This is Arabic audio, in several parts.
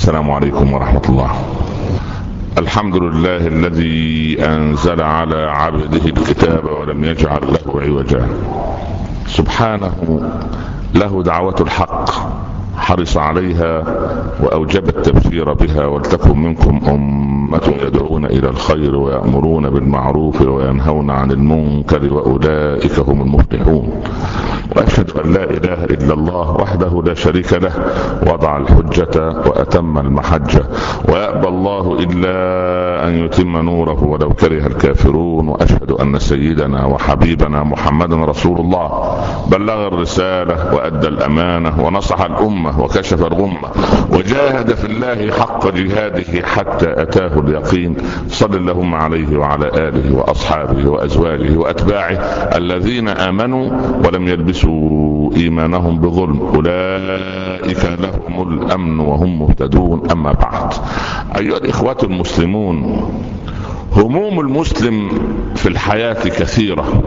السلام عليكم ورحمة الله. الحمد لله الذي أنزل على عبده الكتاب ولم يجعل له عوجا، سبحانه له دعوة الحق حرص عليها وأوجب التبشير بها، ولتكن منكم أمة يدعون إلى الخير ويأمرون بالمعروف وينهون عن المنكر وأولئك هم المفلحون. وأشهد أن لا إله إلا الله وحده لا شريك له، وضع الحجة وأتم المحجة، ويأبى الله إلا أن يتم نوره ولو كره الكافرون. وأشهد أن سيدنا وحبيبنا محمد رسول الله بلغ الرسالة وأدى الأمانة ونصح الأمة وكشف الغمة وجاهد في الله حق جهاده حتى أتاه اليقين. صل اللهم عليه وعلى آله وأصحابه وأزواجه وأتباعه الذين آمنوا ولم يلبسوا إيمانهم بظلم، أولئك لهم الأمن وهم مهتدون. أما بعد، أيها الإخوة المسلمون، هموم المسلم في الحياة كثيرة،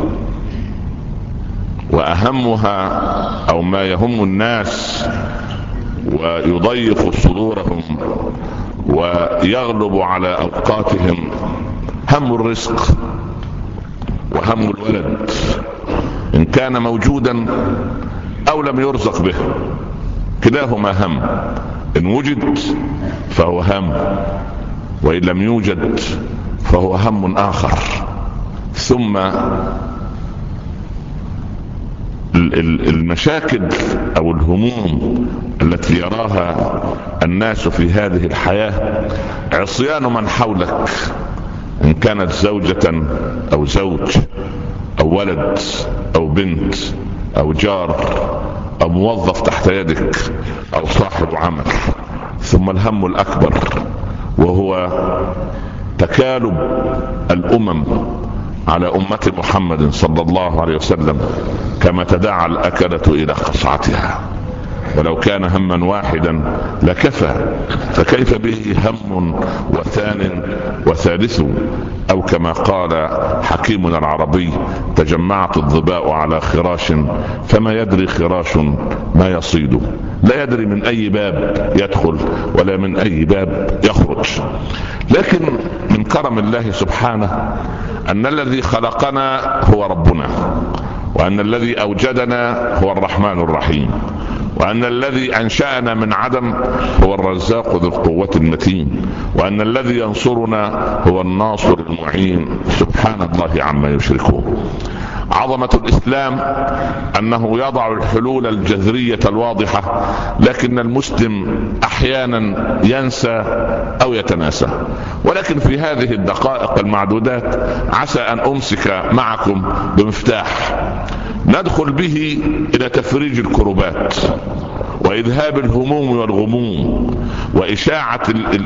وأهمها أو ما يهم الناس ويضيق صدورهم ويغلب على أوقاتهم هم الرزق وهم الولد، إن كان موجودا أو لم يرزق به، كلاهما هم. إن وجد فهو هم، وإن لم يوجد فهو هم آخر. ثم المشاكل أو الهموم التي يراها الناس في هذه الحياة عصيان من حولك، إن كانت زوجة أو زوج أو ولد أو بنت أو جار أو موظف تحت يدك أو صاحب عمل. ثم الهم الأكبر وهو تكالب الأمم على أمة محمد صلى الله عليه وسلم كما تداعى الأكلة إلى قصعتها، ولو كان هما واحدا لكفى، فكيف به هم وثان وثالث؟ أو كما قال حكيمنا العربي: تجمعت الظباء على خراش فما يدري خراش ما يصيد. لا يدري من أي باب يدخل ولا من أي باب يخرج. لكن من كرم الله سبحانه أن الذي خلقنا هو ربنا، وأن الذي أوجدنا هو الرحمن الرحيم، وأن الذي أنشأنا من عدم هو الرزاق ذو القوة المتين، وأن الذي ينصرنا هو الناصر المعين. سبحان الله عما يشركون. عظمة الإسلام أنه يضع الحلول الجذرية الواضحة، لكن المسلم أحيانا ينسى أو يتناسى. ولكن في هذه الدقائق المعدودات عسى أن أمسك معكم بمفتاح ندخل به إلى تفريج الكربات وإذهاب الهموم والغموم وإشاعة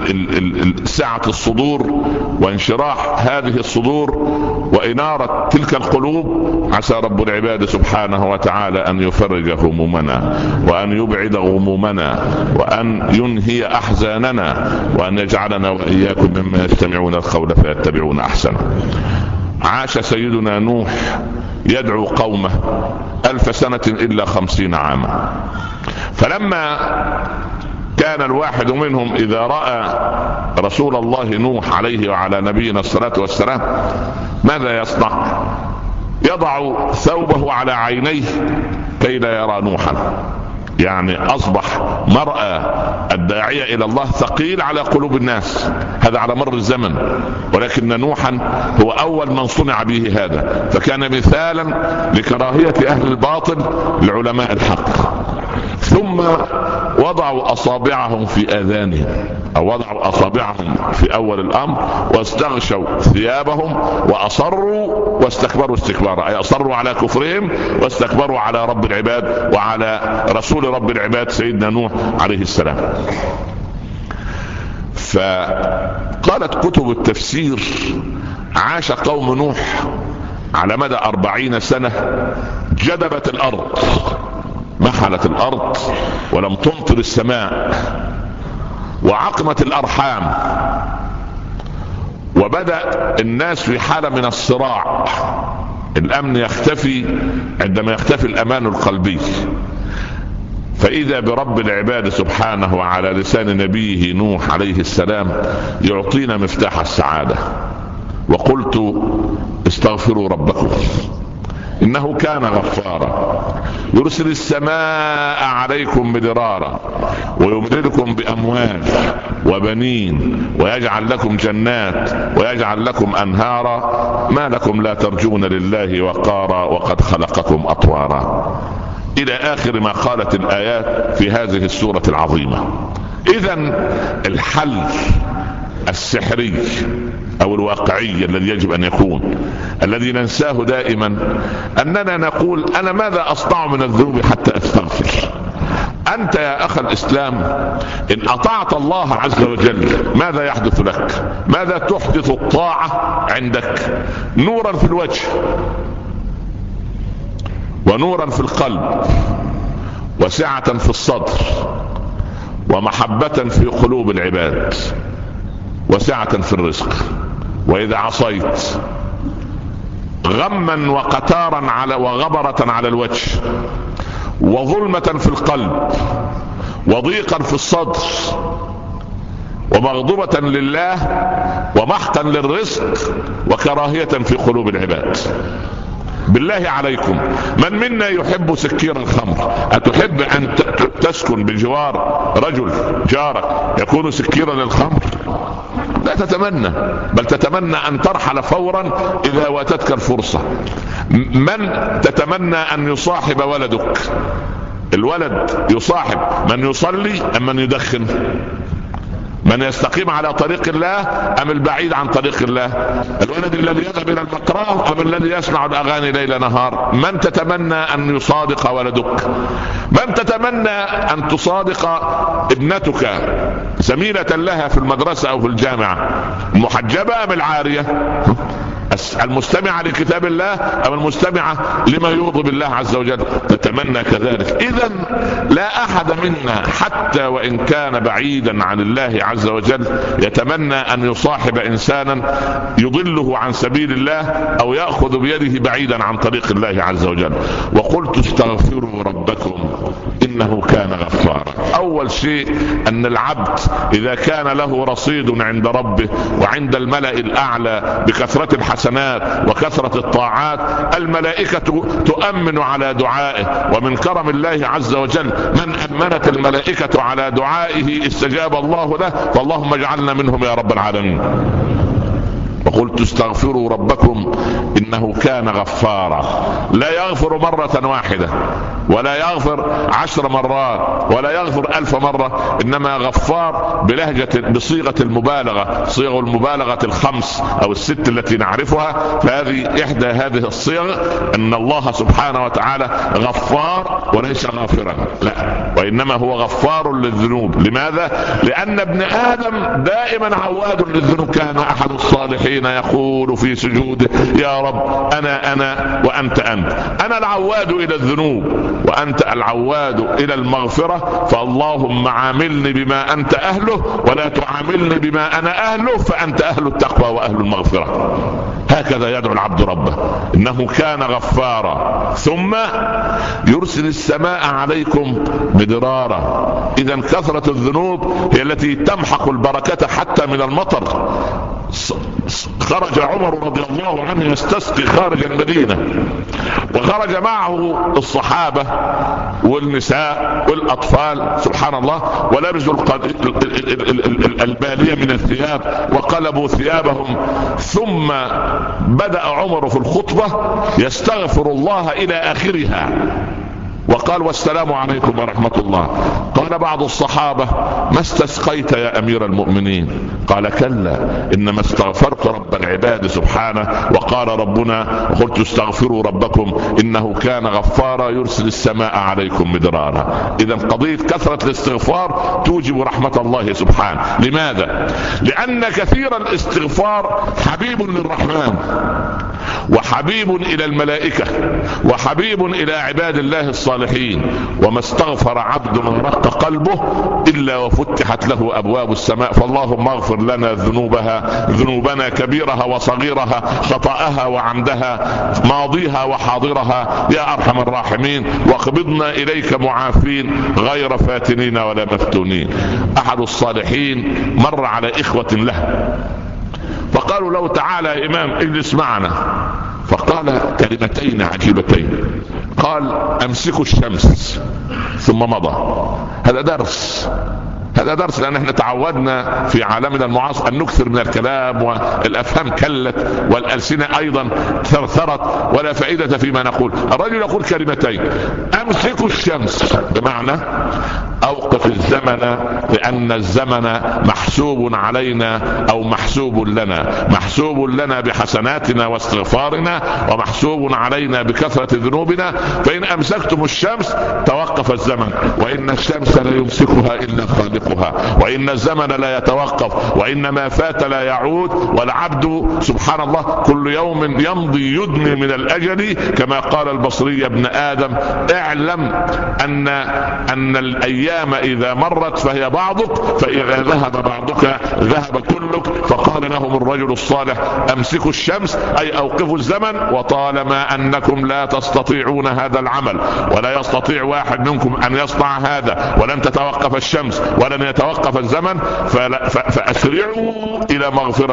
سعة الصدور وانشراح هذه الصدور وإنارة تلك القلوب. عسى رب العباد سبحانه وتعالى أن يفرج همومنا وأن يبعد غمومنا وأن ينهي أحزاننا وأن يجعلنا وإياكم مما يستمعون القول فيتبعون أحسنه. عاش سيدنا نوح يدعو قومه 1000 سنة إلا 50 عاما، فلما كان الواحد منهم إذا رأى رسول الله نوح عليه وعلى نبينا الصلاة والسلام ماذا يصنع؟ يضع ثوبه على عينيه كي لا يرى نوحا. يعني أصبح مرأى الداعية إلى الله ثقيل على قلوب الناس، هذا على مر الزمن. ولكن نوحا هو أول من صنع به هذا، فكان مثالا لكراهية أهل الباطل لعلماء الحق. ثم وضعوا أصابعهم في آذانهم، أو وضعوا أصابعهم في أول الأمر واستغشوا ثيابهم وأصروا واستكبروا استكبارا، أي أصروا على كفرهم واستكبروا على رب العباد وعلى رسول رب العباد سيدنا نوح عليه السلام. فقالت كتب التفسير: عاش قوم نوح على مدى 40 سنة، جدبت الأرض، محلت الأرض ولم تمطر السماء، وعقمت الأرحام، وبدأ الناس في حالة من الصراع. الأمن يختفي عندما يختفي الأمان القلبي، فإذا برب العباد سبحانه وعلى لسان نبيه نوح عليه السلام يعطينا مفتاح السعادة. وقلت استغفروا ربكم إنه كان غفارا يرسل السماء عليكم مدرارا ويمددكم بأموال وبنين ويجعل لكم جنات ويجعل لكم أنهارا ما لكم لا ترجون لله وقارا وقد خلقكم أطوارا، إلى آخر ما قالت الآيات في هذه السورة العظيمة. إذن الحل السحري أو الواقعي الذي يجب أن يكون، الذي ننساه دائما، أننا نقول أنا ماذا أصنع من الذنوب حتى أستغفر؟ أنت يا أخ الإسلام إن أطعت الله عز وجل ماذا يحدث لك؟ ماذا تحدث الطاعة عندك؟ نورا في الوجه ونورا في القلب وسعة في الصدر ومحبة في قلوب العباد وسعة في الرزق. وإذا عصيت غما وقتارا وغبرة على الوجه وظلمة في القلب وضيقا في الصدر ومغضوبة لله ومحقا للرزق وكراهية في قلوب العباد. بالله عليكم من منا يحب سكير الخمر؟ أتحب أن تسكن بجوار رجل جارك يكون سكيرا للخمر؟ لا تتمنى، بل تتمنى أن ترحل فورا إذا واتتك الفرصة. من تتمنى أن يصاحب ولدك؟ الولد يصاحب من يصلي أم من يدخن؟ من يستقيم على طريق الله أم البعيد عن طريق الله؟ الولد الذي يذهب إلى المقرأة أم الذي يسمع الأغاني ليل نهار؟ من تتمنى أن يصادق ولدك؟ من تتمنى أن تصادق ابنتك زميلة لها في المدرسة أو في الجامعة؟ المحجبة أم العارية؟ المستمعة لكتاب الله أم المستمعة لما يغضب الله عز وجل؟ تتمنى كذلك. إذن لا أحد منا حتى وإن كان بعيدا عن الله عز وجل يتمنى أن يصاحب إنسانا يضله عن سبيل الله أو يأخذ بيده بعيدا عن طريق الله عز وجل. وقلت استغفروا ربكم إنه كان غفارا. أول شيء أن العبد إذا كان له رصيد عند ربه وعند الملأ الأعلى بكثرة الحسنات وكثرة الطاعات الملائكة تؤمن على دعائه. ومن كرم الله عز وجل من أمنت الملائكة على دعائه استجاب الله له، فاللهم اجعلنا منهم يا رب العالمين. وقلت استغفروا ربكم إنه كان غفارا. لا يغفر مرة واحدة ولا يغفر 10 مرات ولا يغفر 1000 مرة، إنما غفار بصيغة المبالغة، صيغ المبالغة ال5 أو ال6 التي نعرفها. فهذه إحدى هذه الصيغ، أن الله سبحانه وتعالى غفار وليس غافرا، لا، وإنما هو غفار للذنوب. لماذا؟ لأن ابن آدم دائما عواد للذنوب. كان أحد الصالحين يقول في سجوده يا رب أنا وأنت أنت، أنا العواد إلى الذنوب وأنت العواد إلى المغفرة، فاللهم عاملني بما أنت أهله ولا تعاملني بما أنا أهله، فأنت أهل التقوى وأهل المغفرة. هكذا يدعو العبد ربه، إنه كان غفارا. ثم يرسل السماء عليكم مدرارا. إذا كثرة الذنوب هي التي تمحق البركة حتى من المطر. خرج عمر رضي الله عنه يستسقي خارج المدينة، وخرج معه الصحابة والنساء والأطفال سبحان الله، ولبسوا البالية من الثياب وقلبوا ثيابهم. ثم بدأ عمر في الخطبة يستغفر الله إلى آخرها وقال والسلام عليكم ورحمة الله. قال بعض الصحابة ما استسقيت يا أمير المؤمنين؟ قال كلا، إنما استغفرت رب العباد سبحانه. وقال ربنا قلت استغفروا ربكم إنه كان غفارا يرسل السماء عليكم مدرارا. إذا قضية كثرة الاستغفار توجب رحمة الله سبحانه. لماذا؟ لأن كثير الاستغفار حبيب للرحمن، وحبيب إلى الملائكة وحبيب إلى عباد الله الصالحين. وما استغفر عبد من رق قلبه إلا وفتحت له أبواب السماء. فاللهم اغفر لنا ذنوبنا كبيرها وصغيرها، خطأها وعمدها، ماضيها وحاضرها يا أرحم الراحمين، واقبضنا إليك معافين غير فاتنين ولا مفتونين. أحد الصالحين مر على إخوة له فقالوا له تعالى يا إمام اجلس معنا، فقال كلمتين عجيبتين، قال امسكوا الشمس، ثم مضى. هذا درس لأن احنا تعودنا في عالمنا المعاصر أن نكثر من الكلام، والأفهام كلت والألسنة أيضا ثرثرت ولا فائدة فيما نقول. الرجل يقول كلمتين، أمسكوا الشمس بمعنى أوقف الزمن، لأن الزمن محسوب علينا أو محسوب لنا بحسناتنا واستغفارنا، ومحسوب علينا بكثرة ذنوبنا. فإن أمسكتم الشمس توقف الزمن، وإن الشمس لا يمسكها إلا خالقها، وإن الزمن لا يتوقف، وإن ما فات لا يعود. والعبد سبحان الله كل يوم يمضي يدني من الأجل، كما قال البصري ابن آدم اعلم أن الأيام إذا مرت فهي بعضك، فإذا ذهب بعضك ذهب كلك. فقال لهم الرجل الصالح أمسكوا الشمس أي أوقفوا الزمن، وطالما أنكم لا تستطيعون هذا العمل، ولا يستطيع واحد منكم أن يصنع هذا، ولن تتوقف الشمس ولن يتوقف الزمن، فأسرعوا إلى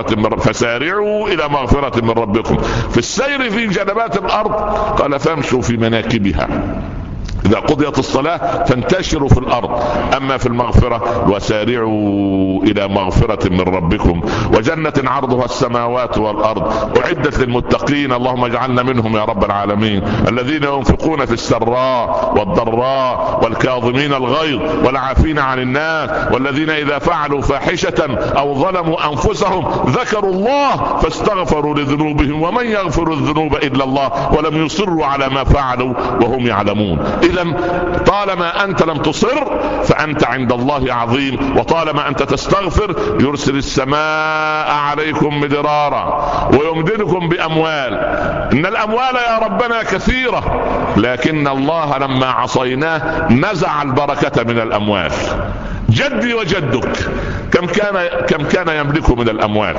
مغفرة من ربكم. في السير في جنبات الأرض قال فامشوا في مناكبها، إذا قضيت الصلاة فانتشروا في الأرض. أما في المغفرة وسارعوا إلى مغفرة من ربكم وجنة عرضها السماوات والأرض أعدت للمتقين. اللهم اجعلنا منهم يا رب العالمين، الذين ينفقون في السراء والضراء والكاظمين الغيظ والعافين عن الناس، والذين إذا فعلوا فاحشة أو ظلموا أنفسهم ذكروا الله فاستغفروا لذنوبهم، ومن يغفر الذنوب إلا الله، ولم يصروا على ما فعلوا وهم يعلمون. إذا طالما أنت لم تصر فأنت عند الله عظيم، وطالما أنت تستغفر يرسل السماء عليكم مدرارا ويمددكم بأموال. إن الأموال يا ربنا كثيرة، لكن الله لما عصيناه نزع البركة من الأموال. جدي وجدك كم كان يملك من الأموال؟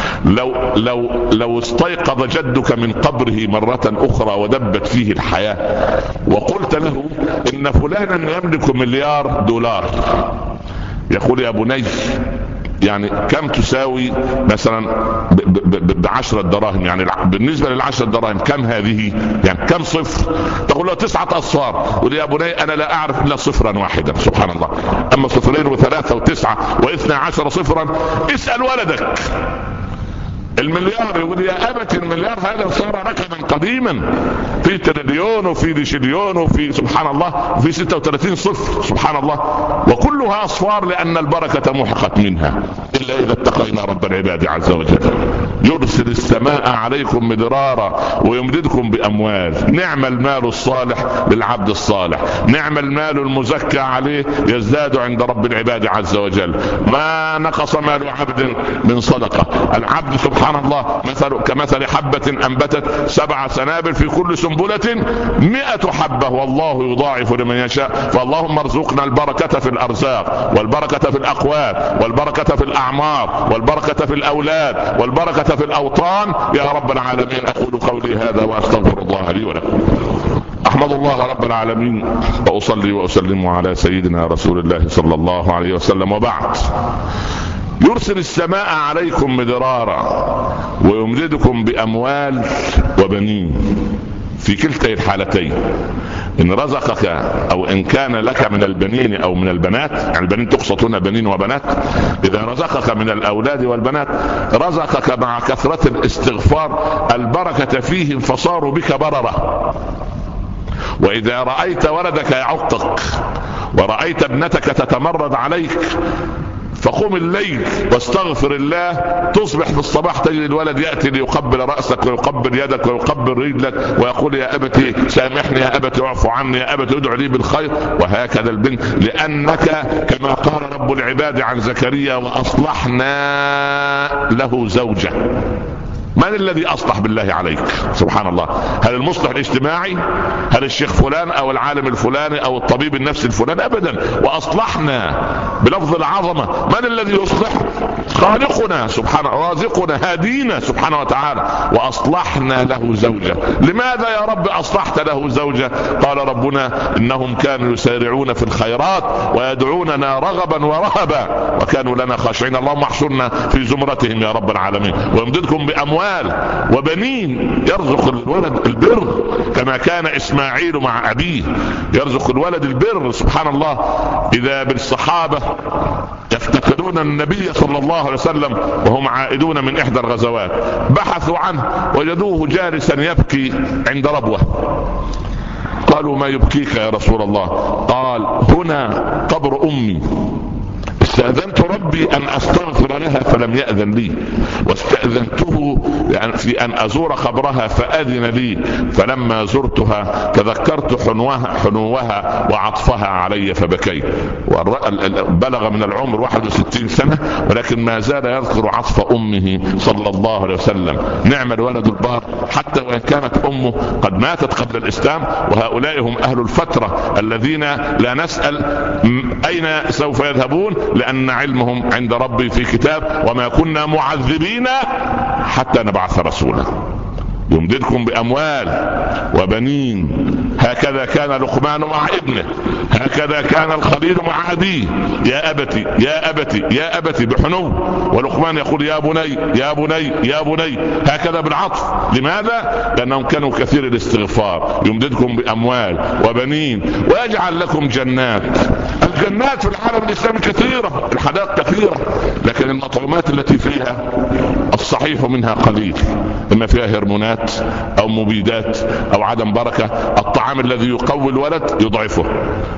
لو استيقظ جدك من قبره مرة أخرى ودبت فيه الحياة وقلت له إن فلانا يملك $1,000,000، يقول يا بني يعني كم تساوي مثلا ب10 دراهم؟ يعني بالنسبة لل10 دراهم كم هذه؟ يعني كم صفر؟ تقول له 9 أصفار. يقول يا بني أنا لا أعرف إلا صفرا واحدا. سبحان الله، أما 2 و3 و9 و12 صفرا. اسأل ولدك المليار، يقول يا أبت المليار هذا صار رقما قديما، في تريليون وفي ديشليون وفي سبحان الله في 36 صفر سبحان الله، وكلها أصفار لأن البركة محقت منها، إلا إذا اتقينا رب العباد عز وجل. يرسل السماء عليكم مدرارا ويمددكم بأموال. نعم المال الصالح للعبد الصالح، نعم المال المزكى عليه يزداد عند رب العباد عز وجل. ما نقص مال عبد من صدقة. العبد سبحان الله كمثل حبة أنبتت 7 سنابل في كل سنبلة 100 حبة، والله يضاعف لمن يشاء. فاللهم ارزقنا البركة في الأرزاق، والبركة في الأقوال، والبركة في الأعمار، والبركة في الأولاد، والبركة في الأوطان يا رب العالمين. أقول قولي هذا وأستغفر الله لي ولكم. أحمد الله رب العالمين وأصلي وأسلم على سيدنا رسول الله صلى الله عليه وسلم. وبعد، يرسل السماء عليكم مدرارا ويمددكم بأموال وبنين. في كلتا الحالتين، إن رزقك أو إن كان لك من البنين أو من البنات، يعني البنين تقصد هنا بنين وبنات، إذا رزقك من الأولاد والبنات رزقك مع كثرة الاستغفار البركة فيهم فصاروا بك بررة. وإذا رأيت ولدك يعقك ورأيت ابنتك تتمرد عليك فقم الليل واستغفر الله، تصبح في الصباح تجد الولد يأتي ليقبل رأسك ويقبل يدك ويقبل رجلك ويقول يا أبتي سامحني، يا أبتي اعفو عني، يا أبتي ادعو لي بالخير. وهكذا البنت، لأنك كما قال رب العباد عن زكريا وأصلحنا له زوجة. من الذي أصلح بالله عليك؟ سبحان الله. هل المصلح الاجتماعي؟ هل الشيخ فلان أو العالم الفلاني أو الطبيب النفسي الفلاني؟ أبدا. وأصلحنا بلفظ العظمة. من الذي يصلح؟ خالقنا سبحانه، رازقنا، هادينا سبحانه وتعالى. وأصلحنا له زوجة. لماذا يا رب أصلحت له زوجة؟ قال ربنا إنهم كانوا يسارعون في الخيرات ويدعوننا رغبا ورهبا وكانوا لنا خاشعين. اللهم احشرنا في زمرتهم يا رب العالمين. ويمددكم بأموال وبنين. يرزق الولد البر كما كان إسماعيل مع أبيه، يرزق الولد البر سبحان الله. إذا بالصحابة يفتقدون النبي صلى الله عليه وسلم وهم عائدون من إحدى الغزوات، بحثوا عنه وجدوه جالسا يبكي عند ربوة. قالوا ما يبكيك يا رسول الله؟ قال هنا قبر أمي، استأذنت ربي أن أستغفر لها فلم يأذن لي، واستأذنته في أن أزور قبرها فأذن لي، فلما زرتها تذكرت حنوها وعطفها علي فبكيت. بلغ من العمر 61 سنة ولكن ما زال يذكر عطف أمه صلى الله عليه وسلم. نعم الولد البار حتى وإن كانت أمه قد ماتت قبل الإسلام. وهؤلاء هم أهل الفترة الذين لا نسأل أين سوف يذهبون، لأن علمهم عند ربي في كتاب وما كنا معذبين حتى نبعث رسولا. يمددكم بأموال وبنين. هكذا كان لقمان مع ابنه، هكذا كان الخليل مع أبيه. يا أبتي يا أبتي يا أبتي بحنو، ولقمان يقول يا بني يا بني يا بني، هكذا بالعطف. لماذا؟ لأنهم كانوا كثير الاستغفار. يمددكم بأموال وبنين ويجعل لكم جنات. الجنات في العالم الإسلامي كثيرة، الحدائق كثيرة، لكن المطعومات التي فيها الصحيح منها قليل، إما فيها هرمونات أو مبيدات أو عدم بركة. الطعام الذي يقوي الولد يضعفه،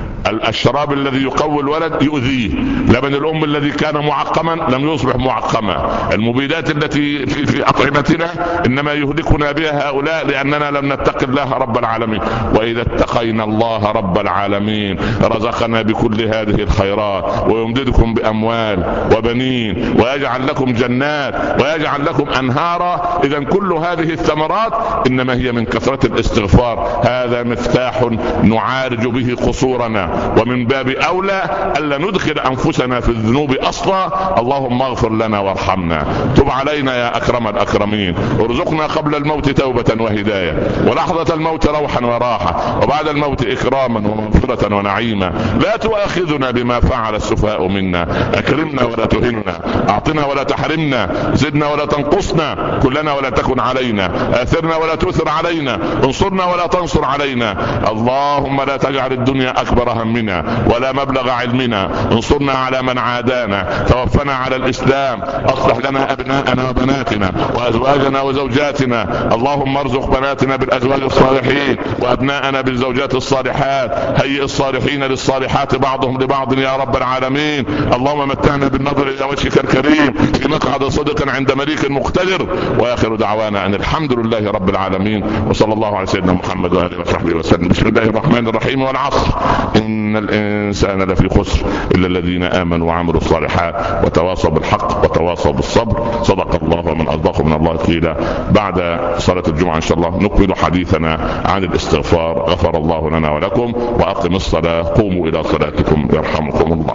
الشراب الذي يقوي الولد يؤذيه، لبن الأم الذي كان معقما لم يصبح معقما، المبيدات التي في أطعمتنا إنما يهلكنا بها هؤلاء لأننا لم نتق الله رب العالمين. وإذا اتقينا الله رب العالمين رزقنا بكل هذه الخيرات ويمددكم بأموال وبنين ويجعل لكم جنات ويجعل لكم أنهارا. إذن كل هذه الثمرات إنما هي من كثرة الاستغفار. هذا مفتاح نعالج به قصورنا، ومن باب أولى ألا ندخل أنفسنا في الذنوب أصلا. اللهم اغفر لنا وارحمنا، تب علينا يا أكرم الأكرمين، ارزقنا قبل الموت توبة وهداية، ولحظة الموت روحا وراحة، وبعد الموت إكراما ومغفرة ونعيما. لا تؤاخذنا بما فعل السفهاء منا، أكرمنا ولا تهنا، أعطنا ولا تحرمنا، زدنا ولا تنقصنا، كلنا ولا تكن علينا، آثرنا ولا تؤثر علينا، انصرنا ولا تنصر علينا. اللهم لا تجعل الدنيا أكبر همنا ولا مبلغ علمنا، انصرنا على من عادانا، توفنا على الإسلام، أصلح لنا أبناءنا وبناتنا وأزواجنا وزوجاتنا. اللهم ارزق بناتنا بالأزواج الصالحين وأبناءنا بالزوجات الصالحات. هيئ الصالحين للصالحات بعضهم لبعض يا رب العالمين. اللهم متعنا بالنظر إلى وجهك الكريم في مقعد صدق عند مليك مقتدر. وآخر دعوانا أن الحمد لله رب العالمين، وصلى الله على سيدنا محمد وآله وصحبه وسلم. بسم الله الرحمن الرحيم. والعصر إن الإنسان لفي خسر إلا الذين آمنوا وعملوا الصالحات وتواصوا بالحق وتواصوا بالصبر. صدق الله ومن أصدق من الله قيلا. بعد صلاة الجمعة إن شاء الله نكمل حديثنا عن الاستغفار. غفر الله لنا ولكم، وأقم الصلاة، قوموا إلى صلاتكم يرحمكم الله.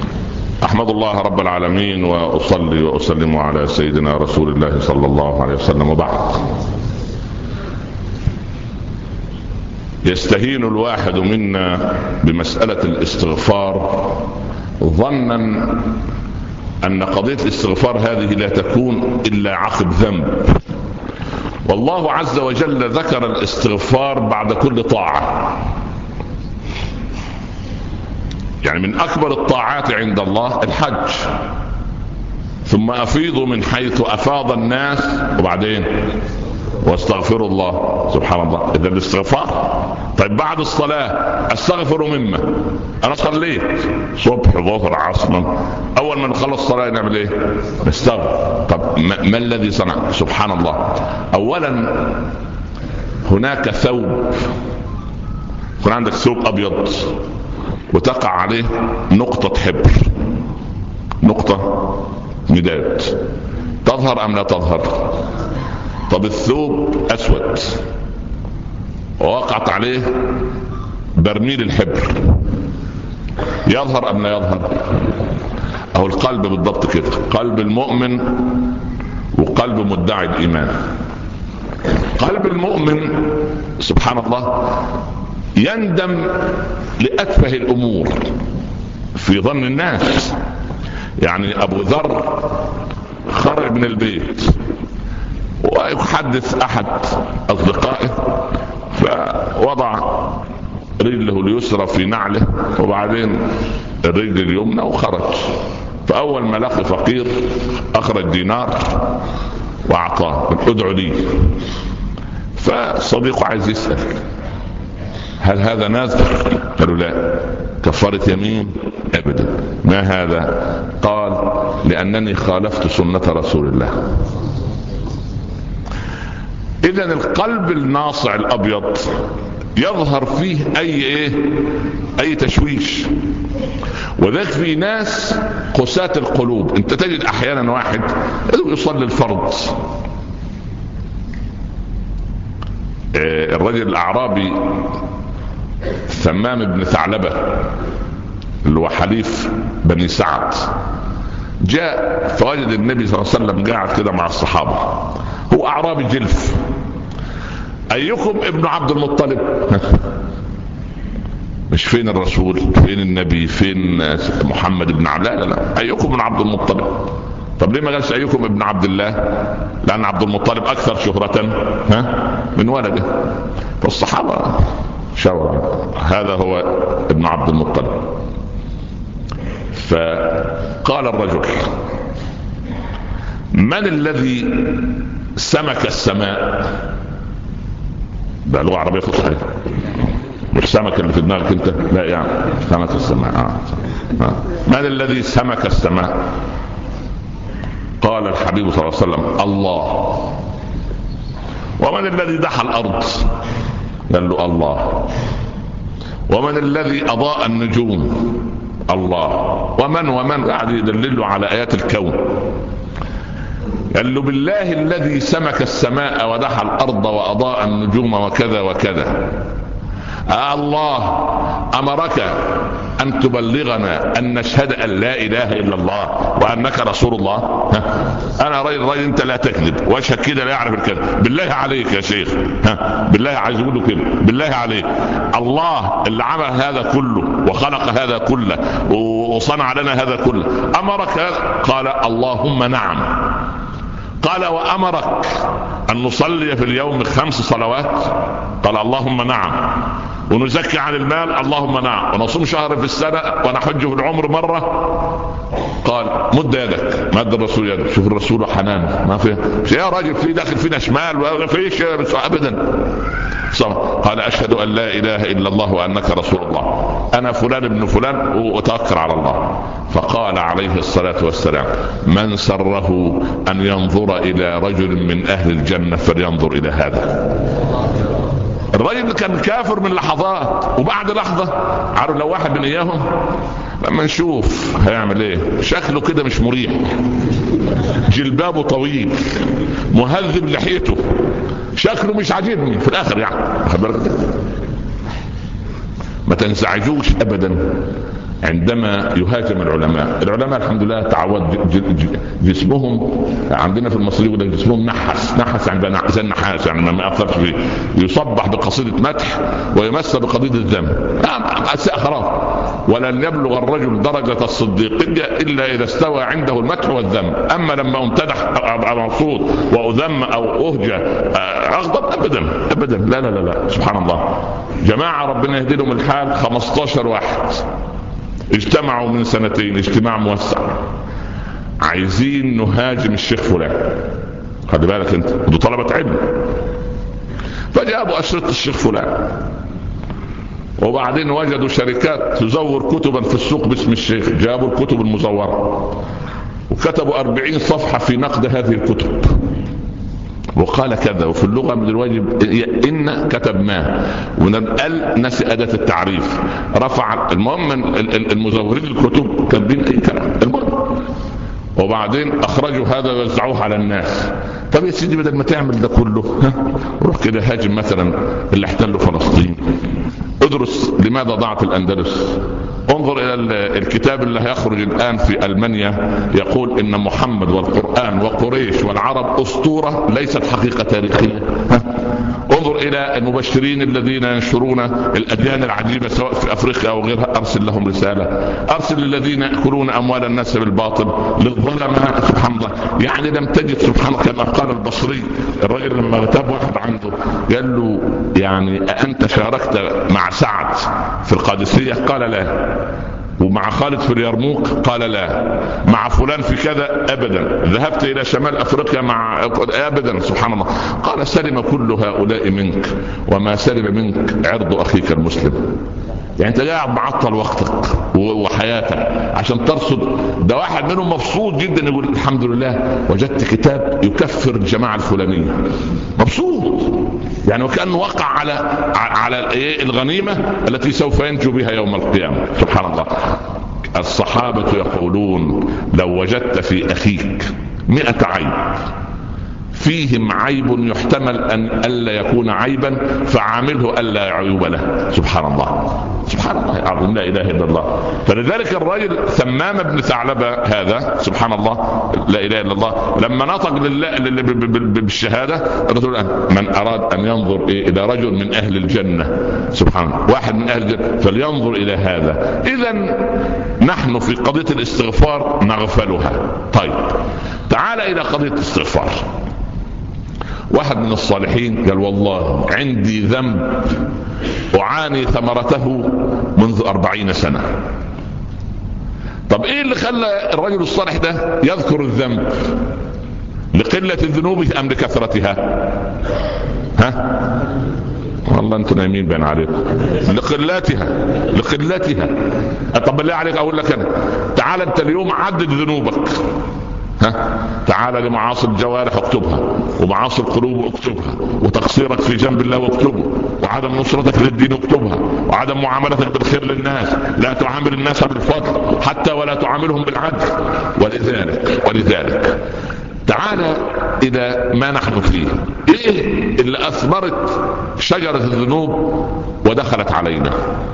أحمد الله رب العالمين وأصلي وأسلم على سيدنا رسول الله صلى الله عليه وسلم. وبعد، يستهين الواحد منا بمسألة الاستغفار ظنا أن قضية الاستغفار هذه لا تكون إلا عقب ذنب. والله عز وجل ذكر الاستغفار بعد كل طاعة. يعني من أكبر الطاعات عند الله الحج، ثم أفيضوا من حيث أفاض الناس، وبعدين واستغفروا الله. سبحان الله، إذا الاستغفار. طيب بعد الصلاة استغفر مما أنا صليت صبح ظهر عصر، أول ما نخلص الصلاة نعمل إيه؟ نستغفر. طب ما الذي صنع؟ سبحان الله. أولا هناك ثوب، يكون عندك ثوب أبيض وتقع عليه نقطة حبر، نقطة مداد، تظهر أم لا تظهر؟ طب الثوب اسود ووقعت عليه برميل الحبر، يظهر ام لا يظهر؟ او القلب بالضبط كده، قلب المؤمن وقلب مدعي الايمان. قلب المؤمن سبحان الله يندم لأتفه الامور في ظن الناس. يعني ابو ذر خرج من البيت ويحدث احد اصدقائه، فوضع رجله اليسرى في نعله وبعدين الرجل اليمنى وخرج. فاول ما لقي فقير اخرج دينار واعطاه، ادعو لي. فصديقه عايز يسأل هل هذا نذر؟ قالوا لا. كفارة يمين؟ ابدا. ما هذا؟ قال لانني خالفت سنة رسول الله. اذن القلب الناصع الابيض يظهر فيه اي تشويش. وذلك في ناس قساة القلوب. انت تجد احيانا واحد يصلي الفرض، الرجل الاعرابي ثمام بن ثعلبة اللي هو حليف بني سعد جاء فوجد النبي صلى الله عليه وسلم قاعد كده مع الصحابة. هو اعرابي جلف. ايكم ابن عبد المطلب؟ مش فين الرسول، فين النبي، فين محمد بن عبد الله؟ لا، ايكم ابن عبد المطلب. طب ليه ما قالش ايكم ابن عبد الله؟ لان عبد المطلب اكثر شهرة من ولده. فالصحابة شاور هذا هو ابن عبد المطلب. فقال الرجل من الذي سمك السماء؟ ده لغة عربية فصحى، مش سمك اللي في دماغك انت، لا يعني سمك السماء. من الذي سمك السماء؟ قال الحبيب صلى الله عليه وسلم الله. ومن الذي دحى الارض؟ قال له الله. ومن الذي اضاء النجوم؟ الله. ومن قاعد يدلله على ايات الكون. قال له بالله الذي سمك السماء ودحى الارض واضاء النجوم وكذا وكذا، الله امرك ان تبلغنا ان نشهد ان لا اله الا الله وانك رسول الله؟ انا راجل انت لا تكذب واشهد كده لا يعرف الكذب. بالله عليك يا شيخ، بالله عايز يقول له كده، بالله عليك الله اللي عمل هذا كله وخلق هذا كله وصنع لنا هذا كله امرك؟ قال اللهم نعم. قال وامرك ان نصلي في اليوم 5 صلوات؟ قال اللهم نعم. ونزكي عن المال؟ اللهم نعم. ونصوم شهر في السنة ونحج في العمر مرة؟ قال مد يدك. مد الرسول يدك. شوف الرسول حنان، ما في يا راجل في داخل فينا شمال ولا فيش ابدا. قال اشهد ان لا اله الا الله وانك رسول الله، انا فلان ابن فلان وتوكل على الله. فقال عليه الصلاة والسلام من سره ان ينظر الى رجل من اهل الجنة فلينظر الى هذا. الرجل كان كافر من لحظات، وبعد لحظة عارف لو واحد من اياهم لما نشوف هيعمل ايه، شكله كده مش مريح، جلبابه طويل، مهذب لحيته، شكله مش عاجبني في الاخر يعني. ما تنزعجوش ابدا عندما يهاجم العلماء الحمد لله تعود جسمهم عندنا في المصري وده جسمهم نحس عندنا زي النحاس، يعني ما يأثرش فيه، يصبح بقصيدة مدح ويمس بقضية الذم. خلاص. ولن يبلغ الرجل درجة الصديقية إلا إذا استوى عنده المدح والذم. أما لما امتدح أبقى مبسوط وأذم أو أهجى أغضب أبدا لا. سبحان الله. جماعة ربنا يهدي لهم الحال 15 واحد اجتمعوا من 2 اجتماع موسع، عايزين نهاجم الشيخ فلان. خلي بالك انت، دول طلبة علم. فجابوا أشرطة الشيخ فلان، وبعدين وجدوا شركات تزور كتبا في السوق باسم الشيخ، جابوا الكتب المزورة وكتبوا 40 صفحة في نقد هذه الكتب، وقال كذا، وفي اللغة من الواجب إن كتب ما، ونقل نسي أداة التعريف، رفع. المهم المزورين الكتب كاتبين أي كلام. المهم وبعدين اخرجوا هذا ووزعوه على الناس. طب يا سيدي بدل ما تعمل ده كله روح كده هاجم مثلا اللي احتلوا فلسطين، ادرس لماذا ضاعت الاندلس، انظر الى الكتاب اللي هيخرج الان في المانيا يقول ان محمد والقرآن وقريش والعرب اسطورة ليست حقيقة تاريخية. انظر الى المبشرين الذين ينشرون الاديان العجيبة سواء في افريقيا او غيرها، ارسل لهم رسالة، ارسل للذين يأكلون اموال الناس بالباطل للظلماء. سبحان الله، يعني لم تجد سبحان الله كما قال البصري الرجل لما غتاب واحد عنده قال له يعني أأنت شاركت مع سعد في القادسية؟ قال لا. ومع خالد في اليرموك؟ قال لا. مع فلان في كذا؟ ابدا. ذهبت الى شمال افريقيا مع ابدا. سبحان الله. قال سلم كل هؤلاء منك وما سلم منك عرض اخيك المسلم. يعني انت قاعد معطل وقتك وحياتك عشان ترصد ده. واحد منهم مبسوط جدا يقول الحمد لله وجدت كتاب يكفر الجماعة الفلانية، مبسوط يعني وكأنه وقع على الغنيمة التي سوف ينجو بها يوم القيامة. سبحان الله. الصحابة يقولون لو وجدت في أخيك 100 عيب فيهم عيب يحتمل أن ألا يكون عيبا فعامله ألا يعيب له. سبحان الله، سبحان الله العظيم، لا إله إلا الله. فلذلك الرجل ثمام بن ثعلبة هذا سبحان الله لا إله إلا الله لما نطق بالشهادة الرسول من أراد أن ينظر إلى رجل من أهل الجنة، سبحان الله، واحد من أهل الجنة فلينظر إلى هذا. إذن نحن في قضية الاستغفار نغفلها. طيب تعال إلى قضية الاستغفار. واحد من الصالحين قال والله عندي ذنب أعاني ثمرته منذ 40 سنة. طب ايه اللي خلى الرجل الصالح ده يذكر الذنب؟ لقلة ذنوبه ام لكثرتها؟ والله انتوا نايمين بين عليكم. لقلتها. طب بالله عليك اقول لك انا، تعال انت اليوم عدد ذنوبك. تعال لمعاصي الجوارح اكتبها، ومعاصي القلوب اكتبها، وتقصيرك في جنب الله واكتبه، وعدم نصرتك للدين اكتبها، وعدم معاملتك بالخير للناس. لا تعامل الناس بالفضل حتى ولا تعاملهم بالعدل. ولذلك تعال الى ما نحن فيه. ايه اللي اثمرت شجرة الذنوب ودخلت علينا؟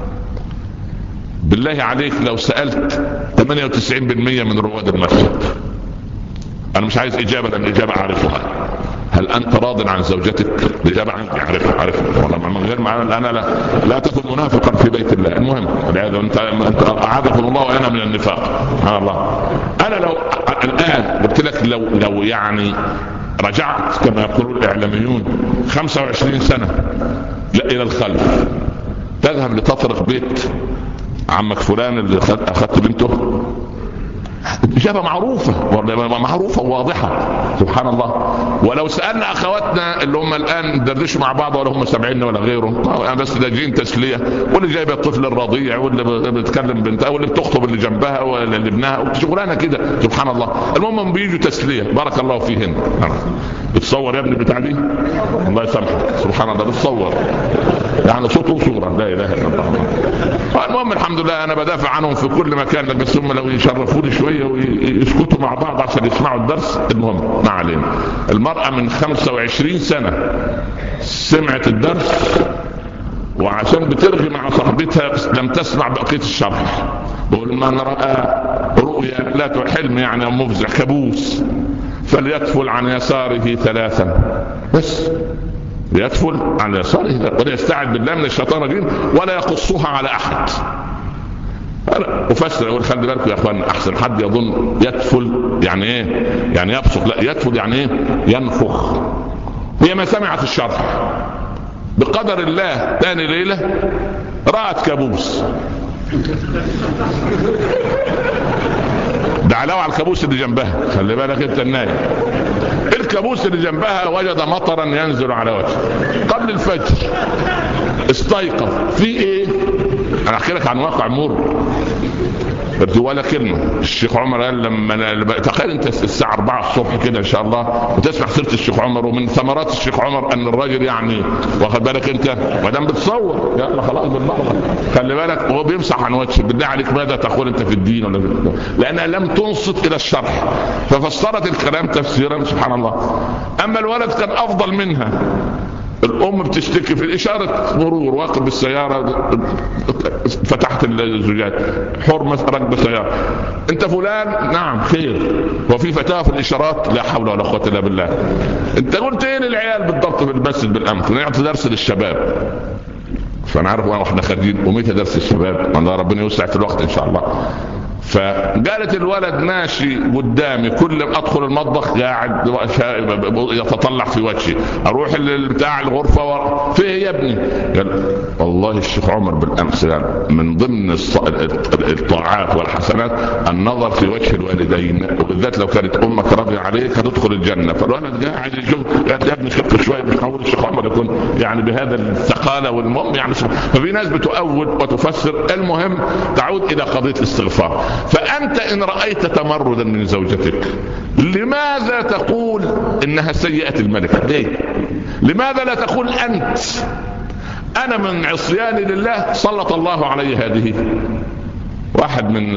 بالله عليك لو سألت 98% من رواد المسجد، انا مش عايز اجابة لان الاجابة اعرفها، هل انت راض عن زوجتك؟ الاجابة عندي عارفها والله من غير ما انا لا تكن منافقا في بيت الله. المهم انت اعاذكم الله وانا من النفاق. سبحان الله. انا لو الان قلت لك لو يعني رجعت كما يقول الاعلاميون 25 سنة الى الخلف، تذهب لتطرق بيت عمك فلان اللي اخذت بنته؟ إجابة معروفة وواضحة. سبحان الله. ولو سألنا أخواتنا اللي هم الآن دردشوا مع بعض ولا هم سامعين ولا غيرهم، بس ده جين تسلية، واللي جايبه الطفل الرضيع، واللي بتكلم بنتها، واللي بتخطب اللي جنبها ولا اللي ابنها، شغلانة كده. سبحان الله. المهم بيجوا تسلية، بارك الله فيهن. بتصور يا ابني بتاع دي؟ الله يسامحك. سبحان الله. بتصور يعني صوت وصورة، لا إله إلا الله. المهم الحمد لله أنا بدافع عنهم في كل مكان، بس هم لو يشرفوني شوية ويسكتوا مع بعض عشان يسمعوا الدرس. المهم ما علينا. المرأة من 25 سنة سمعت الدرس وعشان بترغي مع صاحبتها لم تسمع بقية الشرح. بقول من رأى رؤيا لا حلم يعني مفزع كابوس فليتفل عن يساره 3 بس. ليتفل عن يساره ولا يستعذ بالله من الشيطان الرجيم ولا يقصها على أحد. أفسر أقول خلي بالكم يا أخوان، أحسن حد يظن يتفل يعني إيه؟ يعني يبصق. لا، يتفل يعني إيه؟ ينفخ. هي ما سمعت الشرح. بقدر الله ثاني ليلة رأت كابوس. ده علاوة على الكابوس اللي جنبها، خلي بالك انت النايم. الكابوس اللي جنبها وجد مطرا ينزل على وجهه قبل الفجر. استيقظ في ايه؟ انا احكي لك عن واقع مر. قلت ولا كلمه. الشيخ عمر قال لما تخيل انت الساعه 4 الصبح كده ان شاء الله وتسمع سيره الشيخ عمر، ومن ثمرات الشيخ عمر ان الراجل يعني واخد بالك انت ما دام بتصور يلا خلاص بالمره خلي بالك، وهو بيمسح عن وجهه. بالله عليك ماذا تقول انت في الدين ولا في لانها لم تنصت الى الشرح ففسرت الكلام تفسيرا سبحان الله. اما الولد كان افضل منها. الام بتشتكي في اشاره مرور، واقف بالسياره فتحت الزجاج، حرمه ركب سياره، انت فلان؟ نعم خير. وفي فتاه في الاشارات، لا حول ولا قوه الا بالله. انت قلت ايه للعيال بالضبط في المسجد بالامس؟ نعطي درس للشباب. فانا عارف واحنا خارجين ومتى درس الشباب؟ والله ربنا يوسع في الوقت ان شاء الله. فقالت الولد ماشي قدامي، كل ما ادخل المطبخ قاعد يتطلع في وجهي، اروح بتاع الغرفه فيه يا ابني؟ قال والله الشيخ عمر بالامس قال من ضمن الطاعات والحسنات النظر في وجه الوالدين، وبالذات لو كانت امك راضيه عليك هتدخل الجنه. فالولد قاعد يشوف، قالت يا ابني خف شويه مش معقول الشيخ عمر يكون يعني بهذا الثقاله. والمهم يعني ففي ناس بتؤول وتفسر. المهم تعود الى قضيه الاستغفار. فأنت إن رأيت تمردا من زوجتك لماذا تقول إنها سيئة الملك؟ ليه؟ لماذا لا تقول أنت أنا من عصياني لله سلط الله علي هذه؟ واحد من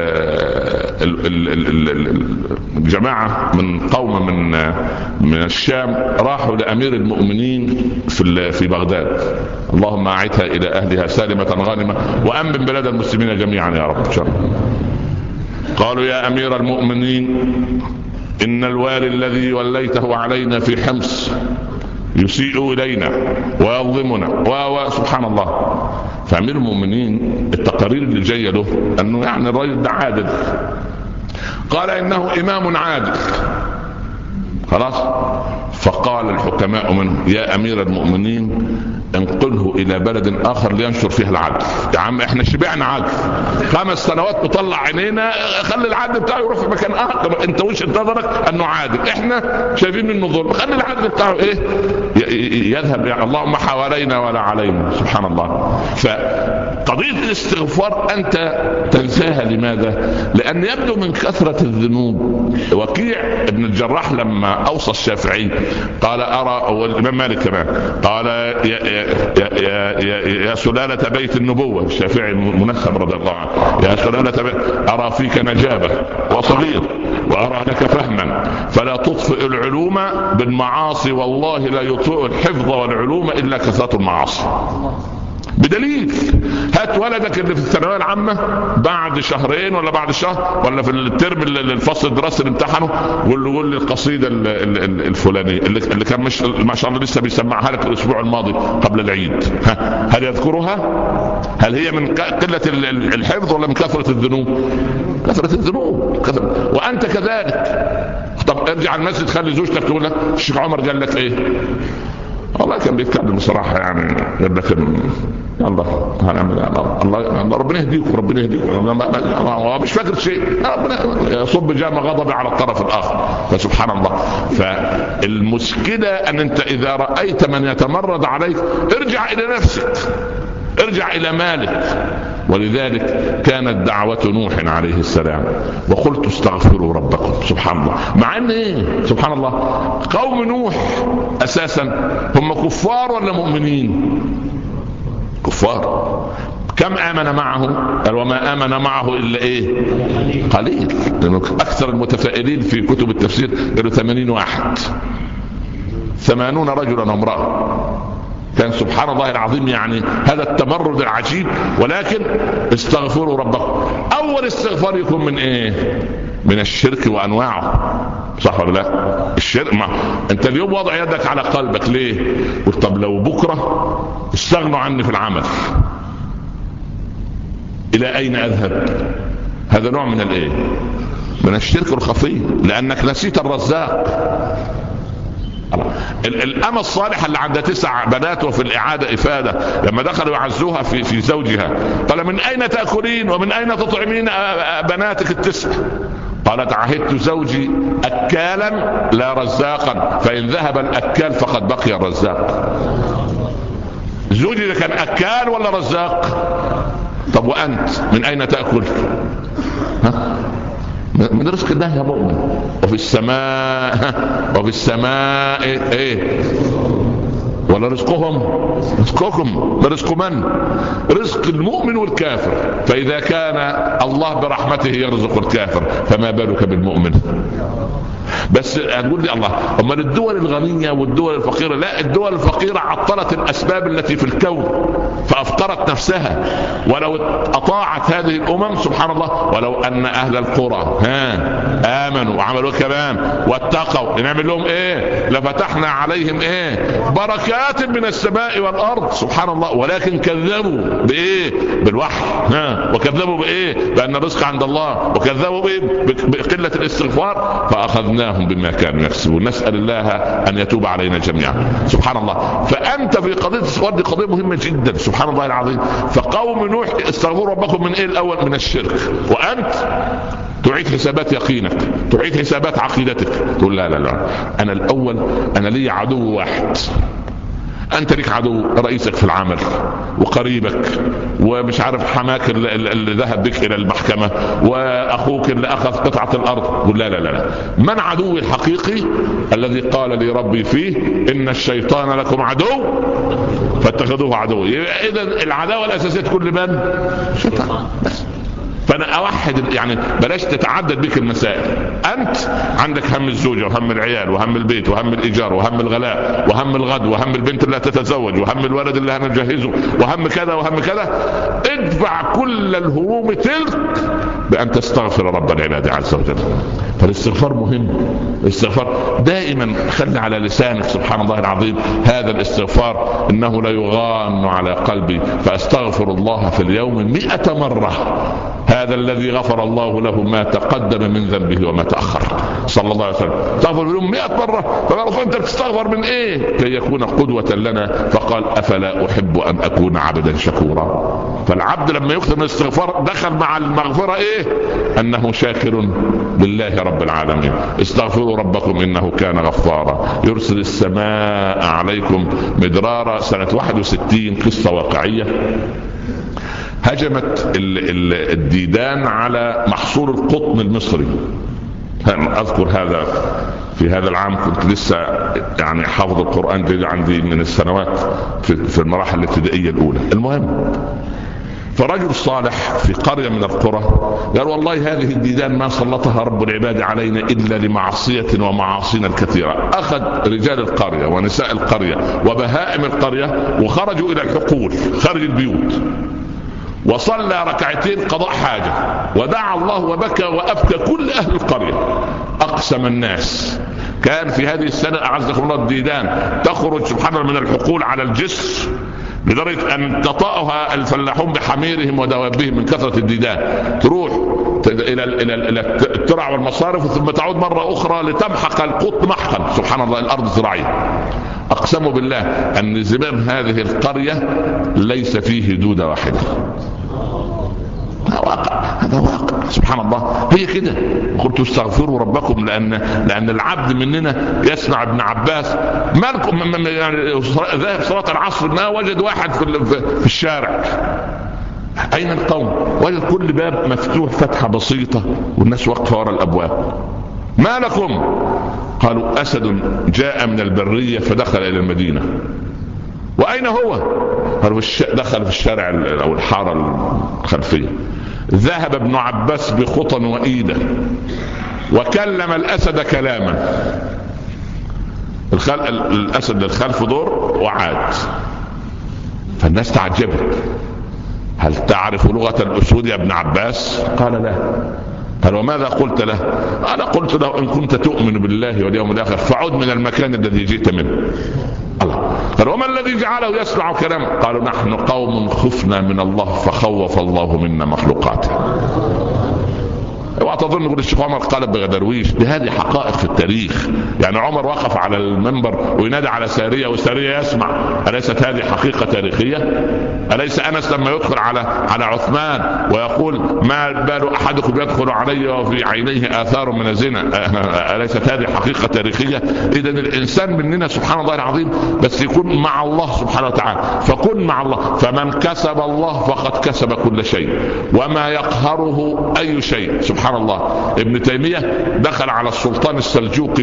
الجماعة من قوم من الشام راحوا لأمير المؤمنين في بغداد، اللهم أعدها إلى أهلها سالمة غانمة وأمن بلاد المسلمين جميعا يا رب. قالوا يا أمير المؤمنين إن الوالي الذي وليته علينا في حمص يسيء إلينا ويظلمنا وسبحان الله. فأمير المؤمنين التقارير اللي جاية له أنه يعني الرجل ده عادل. قال إنه إمام عادل خلاص. فقال الحكماء منه يا أمير المؤمنين انقله إلى بلد آخر لينشر فيها العدل. يا عم احنا شبعنا عدل 5 سنوات بطلع عينينا، خلي العدل بتاعه يروح في مكان آخر. انت وش نظرك انه عادل، احنا شايفين انه ظلم، خلي العدل بتاعه ايه يذهب يعني اللهم حوالينا ولا علينا سبحان الله. فقضية الاستغفار انت تنساها. لماذا؟ لان يبدو من كثرة الذنوب. وكيع ابن الجراح لما اوصى الشافعي قال ارى، والامام مالك كمان قال يا سلالة بيت النبوة، الشافعي المنسب رضي الله عنه، يا سلالة بيت أرى فيك نجابة وصغير وأرى لك فهما فلا تطفئ العلوم بالمعاصي، والله لا يطفئ الحفظ والعلوم إلا كثرة المعاصي. بدليل هات ولدك اللي في الثانويه العامه بعد شهرين ولا بعد شهر ولا في الترم الفصل الدراسي اللي امتحنه ويقول لي القصيده الفلانيه اللي كان مش ما شاء الله لسه بيسمعها لك الاسبوع الماضي قبل العيد، هل يذكرها؟ هل هي من قله الحفظ ولا من كثره الذنوب؟ كثره الذنوب. وانت كذلك. طب ارجع المسجد خلي زوجتك تقول لك الشيخ عمر قال لك ايه؟ والله كان بيتكلم بصراحه يعني قال لك الله هنعمل الله ربنا يهديكم ربنا يهديكم، مش فاكر شيء، ربنا يصب جام غضب على الطرف الاخر. فسبحان الله. فالمشكله ان انت اذا رايت من يتمرد عليك ارجع الى نفسك، ارجع الى مالك. ولذلك كانت دعوة نوح عليه السلام وقلت استغفروا ربكم. سبحان الله. مع ان ايه سبحان الله قوم نوح اساسا هم كفار ولا مؤمنين؟ كفار. كم آمن معه؟ قال وما آمن معه إلا إيه؟ قليل. أكثر المتفائلين في كتب التفسير قالوا 80 واحد، 80 رجلا وامرأة. كان سبحان الله العظيم يعني هذا التمرد العجيب. ولكن استغفروا ربكم. أول استغفار يكون من إيه؟ من الشرك وأنواعه. صح ولا لا؟ الشرك أنت اليوم وضع يدك على قلبك ليه؟ قلت طب لو بكرة استغنوا عني في العمل إلى أين أذهب؟ هذا نوع من الإيه؟ من الشرك الخفي، لأنك نسيت الرزاق. الأمة الصالحة اللي عندها 9 بنات وفي الإعادة إفادة لما دخلوا يعزوها في زوجها قال من أين تأكلين ومن أين تطعمين بناتك ال9؟ قالت عهدت زوجي أكالا لا رزاقا، فإن ذهب الأكال فقد بقي الرزاق. زوجي ده كان أكال ولا رزاق؟ طب وأنت من أين تأكل؟ من رزق الله يا مؤمن. وفي السماء ايه؟ ولا رزقهم؟ رزقكم. رزق من؟ رزق المؤمن والكافر. فإذا كان الله برحمته يرزق الكافر فما بالك بالمؤمن؟ بس هتقول لي الله، اما الدول الغنيه والدول الفقيره؟ لا، الدول الفقيره عطلت الاسباب التي في الكون فافقرت نفسها. ولو اطاعت هذه الامم سبحان الله، ولو ان اهل القرى امنوا وعملوا كمان واتقوا نعمل لهم ايه؟ لفتحنا عليهم ايه؟ بركات من السماء والارض سبحان الله. ولكن كذبوا بايه؟ بالوحي. وكذبوا بايه؟ بان الرزق عند الله. وكذبوا بايه؟ بقله الاستغفار فاخذناهم بما كانوا يكسبون. نسال الله ان يتوب علينا جميعا سبحان الله. فانت في قضيه السؤال دي قضيه مهمه جدا سبحان الله العظيم. فقوم نوح استغفروا ربكم من ايه الاول؟ من الشرك. وانت تعيد حسابات يقينك، تعيد حسابات عقيدتك، تقول لا لا لا، انا الاول انا لي عدو واحد. انت ليك عدو، رئيسك في العمل وقريبك ومش عارف حماك اللي ذهب بك الى المحكمة واخوك اللي اخذ قطعة الارض. قل لا لا لا، من عدوي الحقيقي؟ الذي قال لي ربي فيه ان الشيطان لكم عدو فاتخذوه عدو. اذا العداوة الاساسية تكون لمن؟ الشيطان بس. فانا اوحد يعني بلاش تتعدد بك المسائل. انت عندك هم الزوجه وهم العيال وهم البيت وهم الايجار وهم الغلاء وهم الغد وهم البنت اللي تتزوج وهم الولد اللي هنجهزه وهم كذا وهم كذا. ادفع كل الهموم تلك بان تستغفر رب العباد عز وجل. فالاستغفار مهم. الاستغفار دائما خلي على لسانك سبحان الله العظيم هذا الاستغفار، انه لا يغان على قلبي فاستغفر الله في اليوم 100 مرة. هذا الذي غفر الله له ما تقدم من ذنبه وما تأخر صلى الله عليه وسلم. تغفر لهم 100 مرة. فقال انت بتستغفر من ايه؟ كي يكون قدوة لنا. فقال افلا احب ان اكون عبدا شكورا. فالعبد لما يكثر من الاستغفار دخل مع المغفرة ايه؟ انه شاكر لله رب العالمين. استغفروا ربكم انه كان غفارا يرسل السماء عليكم مدرارا. سنة 61 قصة واقعية. هجمت الديدان على محصول القطن المصري. اذكر هذا في هذا العام كنت لسه يعني حافظ القرآن جديد عندي من السنوات في المراحل الابتدائية الاولى. المهم فرجل صالح في قرية من القرى قال والله هذه الديدان ما سلطها رب العباد علينا إلا لمعصية ومعاصينا الكثيرة. أخذ رجال القرية ونساء القرية وبهائم القرية وخرجوا إلى الحقول خارج البيوت وصلى ركعتين قضاء حاجة ودعا الله وبكى وأبكى كل أهل القرية. أقسم الناس. كان في هذه السنة أعزكم الله الديدان تخرج سبحان الله من الحقول على الجسر لدرجة أن تطأها الفلاحون بحميرهم ودوابهم من كثرة الديدان. تروح إلى الترع والمصارف ثم تعود مرة أخرى لتمحق القط محقا سبحان الله الأرض زراعية. أقسموا بالله أن زمام هذه القرية ليس فيه دودة واحدة. هذا واقع سبحان الله. هي كده. قلت استغفروا ربكم لأن العبد مننا يسمع ابن عباس مالكم يعني ذهب صلاة العصر ما وجد واحد في الشارع. أين القوم؟ وجد كل باب مفتوح فتحة بسيطة والناس واقفة وراء الأبواب. ما لكم؟ قالوا أسد جاء من البرية فدخل إلى المدينة. وأين هو؟ قالوا دخل في الشارع أو الحارة الخلفية. ذهب ابن عباس بخطى وإيده وكلم الأسد كلاما. الأسد للخلف دور وعاد. فالناس تعجبت. هل تعرف لغة الأسود يا ابن عباس؟ قال لا. قال وماذا قلت له؟ أنا قلت له إن كنت تؤمن بالله واليوم الآخر فعد من المكان الذي جئت منه. الله. قال وما الذي جعله يسمع كلام؟ قالوا نحن قوم خفنا من الله فخوف الله منا مخلوقاته. اوعى تظن يقول الشيخ عمر قلب بغدرويش، هذه حقائق في التاريخ. يعني عمر وقف على المنبر وينادي على سارية وسارية يسمع، أليست هذه حقيقة تاريخية؟ أليس أنس لما يدخل على عثمان ويقول ما بال أحدكم يدخل علي وفي عينيه آثار من الزنا، أليست هذه حقيقة تاريخية؟ إذن الإنسان مننا سبحان الله العظيم بس يكون مع الله سبحانه وتعالى. فكن مع الله، فمن كسب الله فقد كسب كل شيء وما يقهره أي شيء. سبحان الله. ابن تيمية دخل على السلطان السلجوقي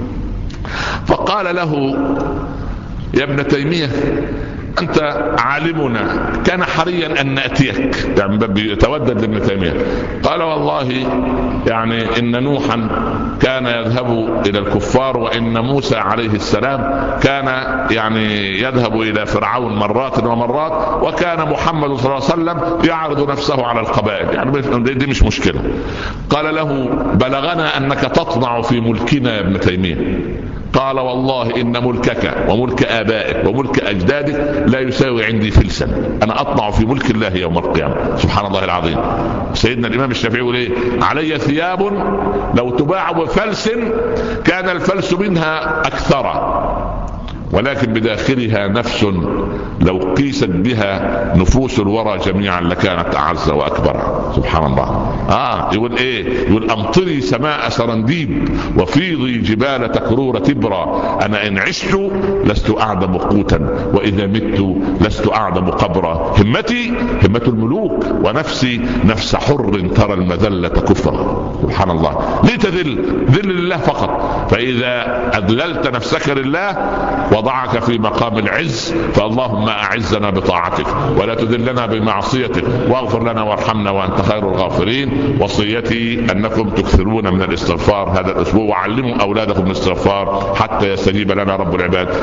فقال له يا ابن تيمية أنت عالمنا، كان حريا أن نأتيك، يعني بيتودد لابن تيمية. قال والله يعني إن نوحا كان يذهب إلى الكفار، وإن موسى عليه السلام كان يعني يذهب إلى فرعون مرات ومرات، وكان محمد صلى الله عليه وسلم يعرض نفسه على القبائل، يعني دي مش مشكلة. قال له بلغنا أنك تطمع في ملكنا يا ابن تيمية. قال والله إن ملكك وملك آبائك وملك أجدادك لا يساوي عندي فلسا، أنا أطمع في ملك الله يوم القيامة. سبحان الله العظيم. سيدنا الإمام الشافعي يقول إيه؟ علي ثياب لو تباع بفلس كان الفلس منها أكثر، ولكن بداخلها نفس لو قيست بها نفوس الورى جميعا لكانت أعز وأكبر. سبحان الله. يقول إيه؟ يقول أمطري سماء سرنديب وفيضي جبال تكرور تبرا، أنا إن عشت لست أعدم قوتا وإذا مت لست أعدم قبرا، همتي همة الملوك ونفسي نفس حر ترى المذلة كفرا. سبحان الله. ليه تذل؟ ذل لله فقط. فإذا أذللت نفسك لله وضعك في مقام العز، فاللهم أعزنا بطاعتك ولا تذلنا بمعصيتك، واغفر لنا وارحمنا وأنت خير الغافرين. وصيتي أنكم تكثرون من الاستغفار هذا الأسبوع، وعلموا أولادكم الاستغفار حتى يستجيب لنا رب العباد.